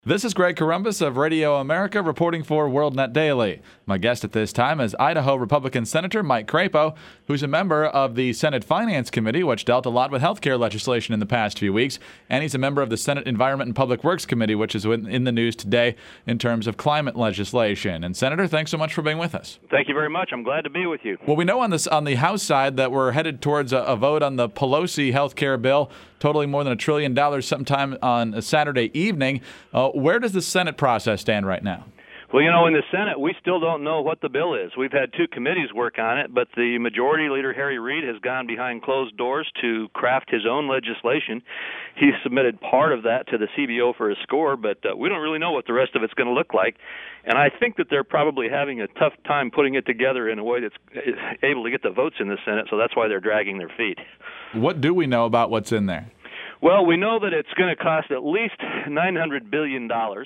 This is Greg Corombos of Radio America reporting for WorldNet Daily. My guest at this time is Idaho Republican Senator Mike Crapo, who's a member of the Senate Finance Committee, which dealt a lot with health care legislation in the past few weeks, and he's a member of the Senate Environment and Public Works Committee, which is in the news today in terms of climate legislation. And Senator, thanks so much for being with us. Thank you very much. I'm glad to be with you. Well, we know on the House side that we're headed towards a vote on the Pelosi health care bill, totaling more than $1 trillion sometime on a Saturday evening. Where does the Senate process stand right now? Well, in the Senate, we still don't know what the bill is. We've had two committees work on it, but the Majority Leader, Harry Reid, has gone behind closed doors to craft his own legislation. He submitted part of that to the CBO for a score, but we don't really know what the rest of it's going to look like. And I think that they're probably having a tough time putting it together in a way that's able to get the votes in the Senate, so that's why they're dragging their feet. What do we know about what's in there? Well, we know that it's going to cost at least $900 billion.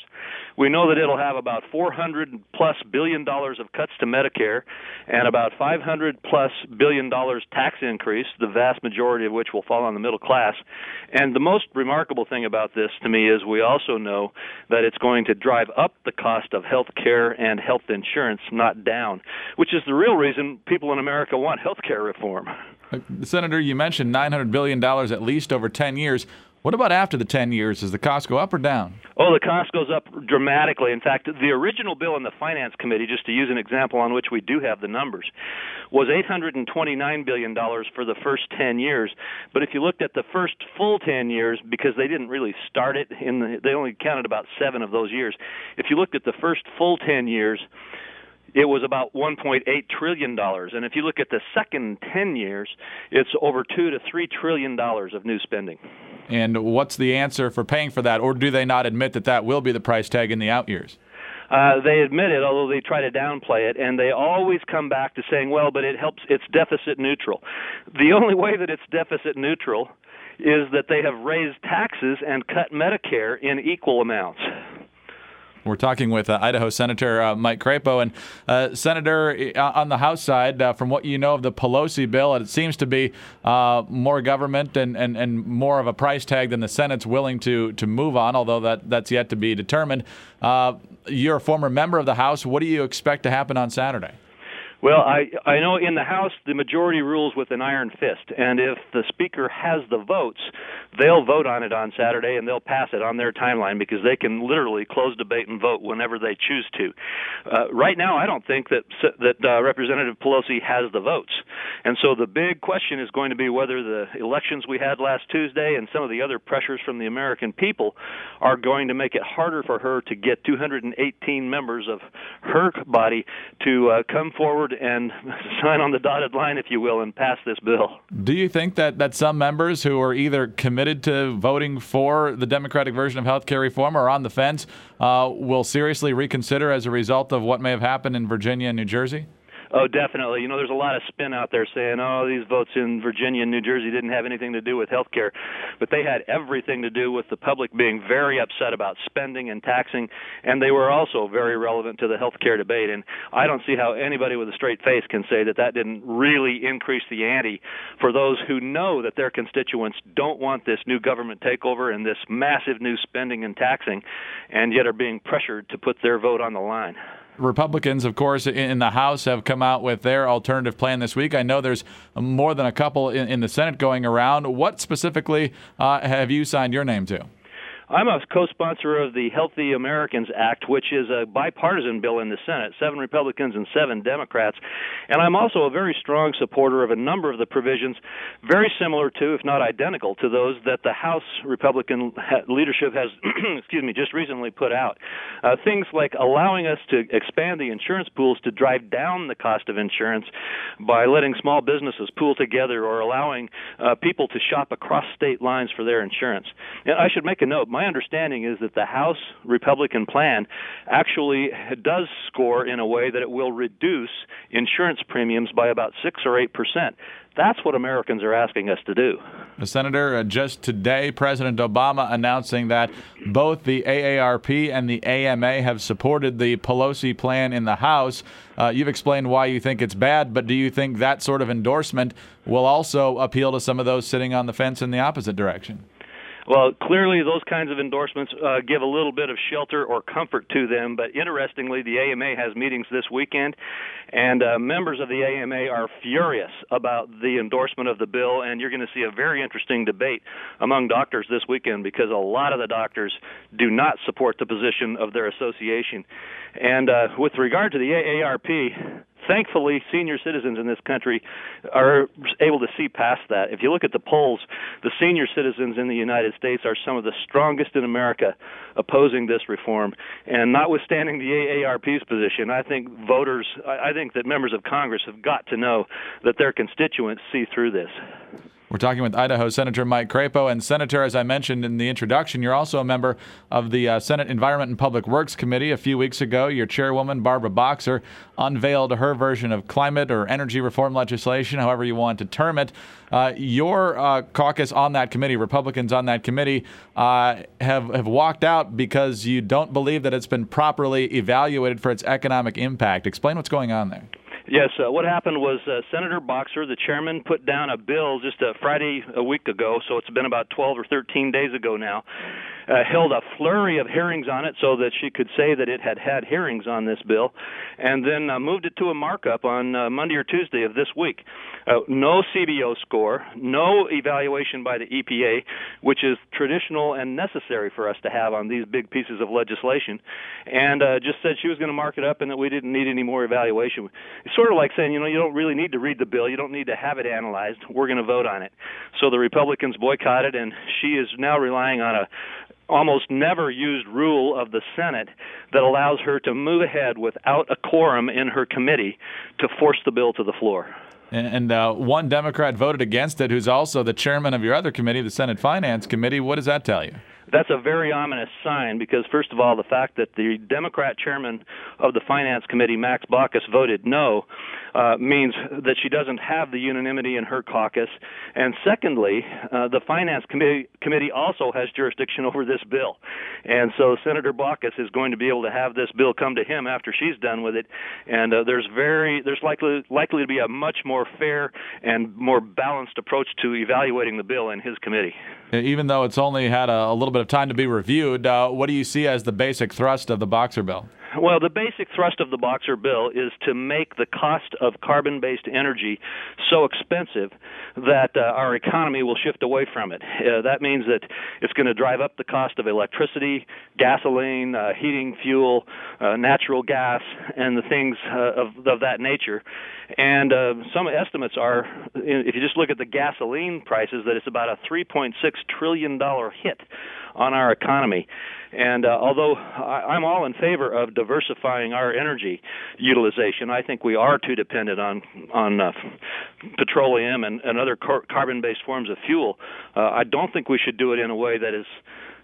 We know that it'll have about $400+ billion of cuts to Medicare and about $500+ billion tax increase, the vast majority of which will fall on the middle class. And the most remarkable thing about this to me is we also know that it's going to drive up the cost of health care and health insurance, not down, which is the real reason people in America want health care reform. Senator, you mentioned $900 billion at least over 10 years. What about after the 10 years? Does the cost go up or down? Oh, the cost goes up dramatically. In fact, the original bill in the Finance Committee, just to use an example on which we do have the numbers, was $829 billion for the first 10 years. But if you looked at the first full 10 years, because they didn't really start it, they only counted about 7 of those years. If you looked at the first full 10 years, it was about $1.8 trillion. And if you look at the second 10 years, it's over $2 to $3 trillion of new spending. And what's the answer for paying for that? Or do they not admit that will be the price tag in the out years? They admit it, although they try to downplay it, and they always come back to saying, well, but it's deficit neutral. The only way that it's deficit neutral is that they have raised taxes and cut Medicare in equal amounts. We're talking with Idaho Senator Mike Crapo. And Senator, on the House side, from what you know of the Pelosi bill, it seems to be more government and more of a price tag than the Senate's willing to move on, although that's yet to be determined. You're a former member of the House. What do you expect to happen on Saturday? Well, I know in the House the majority rules with an iron fist, and if the Speaker has the votes, they'll vote on it on Saturday and they'll pass it on their timeline because they can literally close debate and vote whenever they choose to. Right now, I don't think that Representative Pelosi has the votes, and so the big question is going to be whether the elections we had last Tuesday and some of the other pressures from the American people are going to make it harder for her to get 218 members of her body to come forward and sign on the dotted line, if you will, and pass this bill. Do you think that some members who are either committed to voting for the Democratic version of health care reform or on the fence will seriously reconsider as a result of what may have happened in Virginia and New Jersey? Oh, definitely. There's a lot of spin out there saying, these votes in Virginia and New Jersey didn't have anything to do with health care. But they had everything to do with the public being very upset about spending and taxing, and they were also very relevant to the health care debate. And I don't see how anybody with a straight face can say that didn't really increase the ante for those who know that their constituents don't want this new government takeover and this massive new spending and taxing, and yet are being pressured to put their vote on the line. Republicans, of course, in the House have come out with their alternative plan this week. I know there's more than a couple in the Senate going around. What specifically have you signed your name to? I'm a co-sponsor of the Healthy Americans Act, which is a bipartisan bill in the Senate, 7 Republicans and 7 Democrats. And I'm also a very strong supporter of a number of the provisions, very similar to, if not identical to those that the House Republican leadership has just recently put out. Things like allowing us to expand the insurance pools to drive down the cost of insurance by letting small businesses pool together or allowing people to shop across state lines for their insurance. And I should make a note. My understanding is that the House Republican plan actually does score in a way that it will reduce insurance premiums by about 6 or 8%. That's what Americans are asking us to do. Senator, just today, President Obama announcing that both the AARP and the AMA have supported the Pelosi plan in the House. You've explained why you think it's bad, but do you think that sort of endorsement will also appeal to some of those sitting on the fence in the opposite direction? Well, clearly those kinds of endorsements give a little bit of shelter or comfort to them, but interestingly, the AMA has meetings this weekend, and members of the AMA are furious about the endorsement of the bill, and you're going to see a very interesting debate among doctors this weekend because a lot of the doctors do not support the position of their association. And with regard to the AARP, thankfully, senior citizens in this country are able to see past that. If you look at the polls, the senior citizens in the United States are some of the strongest in America opposing this reform. And notwithstanding the AARP's position, I think that members of Congress have got to know that their constituents see through this. We're talking with Idaho Senator Mike Crapo. And Senator, as I mentioned in the introduction, you're also a member of the Senate Environment and Public Works Committee. A few weeks ago, your chairwoman, Barbara Boxer, unveiled her version of climate or energy reform legislation, however you want to term it. Your caucus on that committee, Republicans on that committee, have walked out because you don't believe that it's been properly evaluated for its economic impact. Explain what's going on there. Yes, what happened was Senator Boxer, the chairman, put down a bill just Friday a week ago, so it's been about 12 or 13 days ago now, held a flurry of hearings on it so that she could say that it had had hearings on this bill, and then moved it to a markup on Monday or Tuesday of this week. No CBO score, no evaluation by the EPA, which is traditional and necessary for us to have on these big pieces of legislation, and just said she was going to mark it up and that we didn't need any more evaluation. It's sort of like saying, you don't really need to read the bill, you don't need to have it analyzed, we're going to vote on it. So the Republicans boycotted, and she is now relying on a almost never used rule of the Senate that allows her to move ahead without a quorum in her committee to force the bill to the floor. And one Democrat voted against it, who's also the chairman of your other committee, the Senate Finance Committee. What does that tell you? That's a very ominous sign because, first of all, the fact that the Democrat chairman of the Finance Committee, Max Baucus, voted no means that she doesn't have the unanimity in her caucus. And secondly, the Finance Committee also has jurisdiction over this bill. And so Senator Baucus is going to be able to have this bill come to him after she's done with it. And there's likely to be a much more fair and more balanced approach to evaluating the bill in his committee. Even though it's only had a little bit of time to be reviewed, what do you see as the basic thrust of the Boxer bill? Well, the basic thrust of the Boxer bill is to make the cost of carbon-based energy so expensive that our economy will shift away from it. That means that it's going to drive up the cost of electricity, gasoline, heating fuel, natural gas, and the things of that nature. And some estimates are, if you just look at the gasoline prices, that it's about a $3.6 trillion hit on our economy. And although I'm all in favor of diversifying our energy utilization, I think we are too dependent on petroleum and other carbon-based forms of fuel. I don't think we should do it in a way that is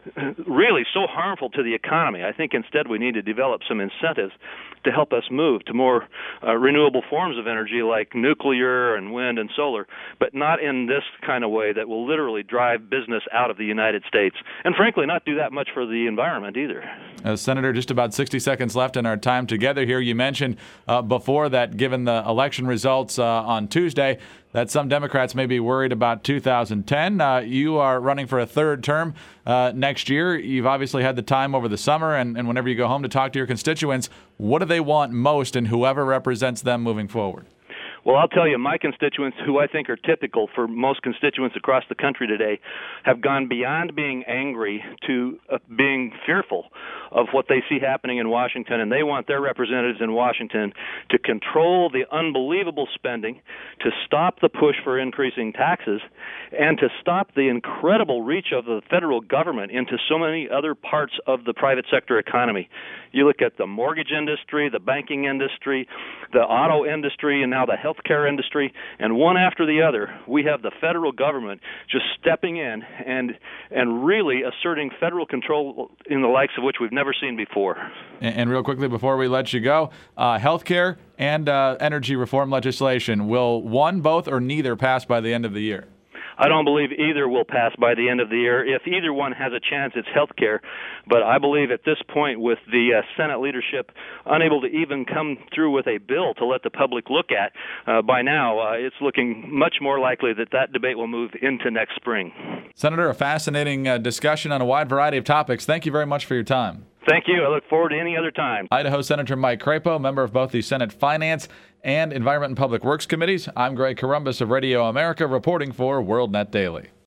really so harmful to the economy. I think instead we need to develop some incentives to help us move to more renewable forms of energy like nuclear and wind and solar, but not in this kind of way that will literally drive business out of the United States and frankly not do that much for the environment either. Senator, just about 60 seconds left in our time together here. You mentioned before that given the election results on Tuesday that some Democrats may be worried about 2010. You are running for a third term next year. You've obviously had the time over the summer and whenever you go home to talk to your constituents. What do they want most in whoever represents them moving forward? Well, I'll tell you, my constituents, who I think are typical for most constituents across the country today, have gone beyond being angry to being fearful of what they see happening in Washington, and they want their representatives in Washington to control the unbelievable spending, to stop the push for increasing taxes, and to stop the incredible reach of the federal government into so many other parts of the private sector economy. You look at the mortgage industry, the banking industry, the auto industry, and now the healthcare industry, and one after the other, we have the federal government just stepping in and really asserting federal control in the likes of which we've never seen before. And real quickly before we let you go, healthcare and energy reform legislation, will one, both, or neither pass by the end of the year? I don't believe either will pass by the end of the year. If either one has a chance, it's health care. But I believe at this point, with the Senate leadership unable to even come through with a bill to let the public look at, by now it's looking much more likely that that debate will move into next spring. Senator, a fascinating discussion on a wide variety of topics. Thank you very much for your time. Thank you. I look forward to any other time. Idaho Senator Mike Crapo, member of both the Senate Finance and Environment and Public Works Committees. I'm Greg Corombos of Radio America, reporting for WorldNet Daily.